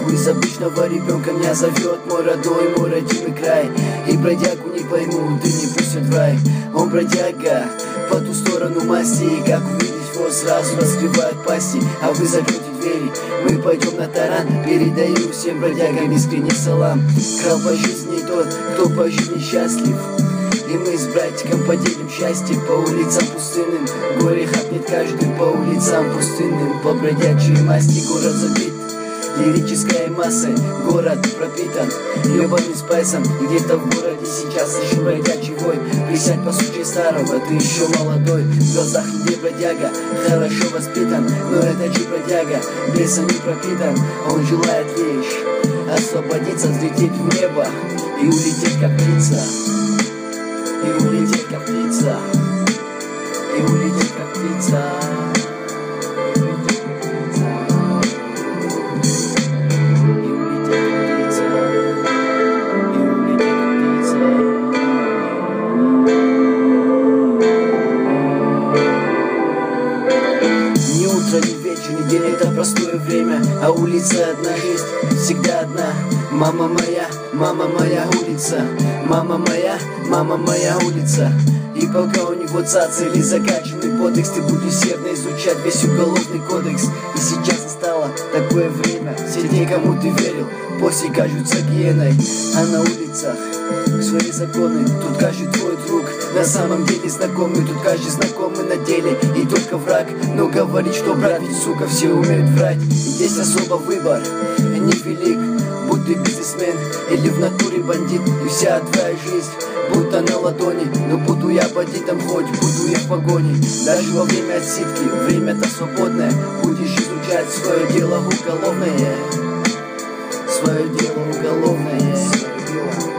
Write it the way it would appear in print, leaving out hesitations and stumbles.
Из обычного ребенка меня зовет мой родной, мой родимый край. И бродягу не пойму, ты не пустят в рай. Он бродяга по ту сторону масти, и как увидеть его, сразу раскрывают пасти. А вы закройте двери, мы пойдем на таран. Передаю всем бродягам искренний салам. Крал по жизни тот, кто по жизни счастлив. И мы с братиком поделим счастье по улицам пустынным. Горе хапнет каждый по улицам пустынным. По бродячей масти город забит лирической массой, город пропитан ебаным спайсом. И где-то в городе сейчас слышу бродячий вой. Присядь по случаю старого, ты еще молодой. В глазах людей бродяга хорошо воспитан, но это же бродяга бесом не пропитан. Он желает лишь освободиться, взлететь в небо и улететь как птица. И улететь как птица. И улететь как птица. Ни утро, ни вечер, ни день — это простое время. А улица одна, жизнь всегда одна. Мама моя улица. Мама моя улица. И пока у него цац или закачанный подекс, ты будешь усердно изучать весь уголовный кодекс. И сейчас настало такое время, все те, кому ты верил, после кажутся гиеной. А на улицах свои законы, тут каждый твой друг на самом деле знакомый, тут каждый знакомый на деле и только враг. Но говорит, что брат, ведь сука, все умеют врать. И здесь особо выбор невелик, будь ты бизнесмен или в натуре бандит. И вся твоя жизнь будто на ладони. Но буду я бандитом, хоть буду я в погоне. Даже во время отсидки, время-то свободное, будешь изучать свое дело уголовное. Свое дело уголовное.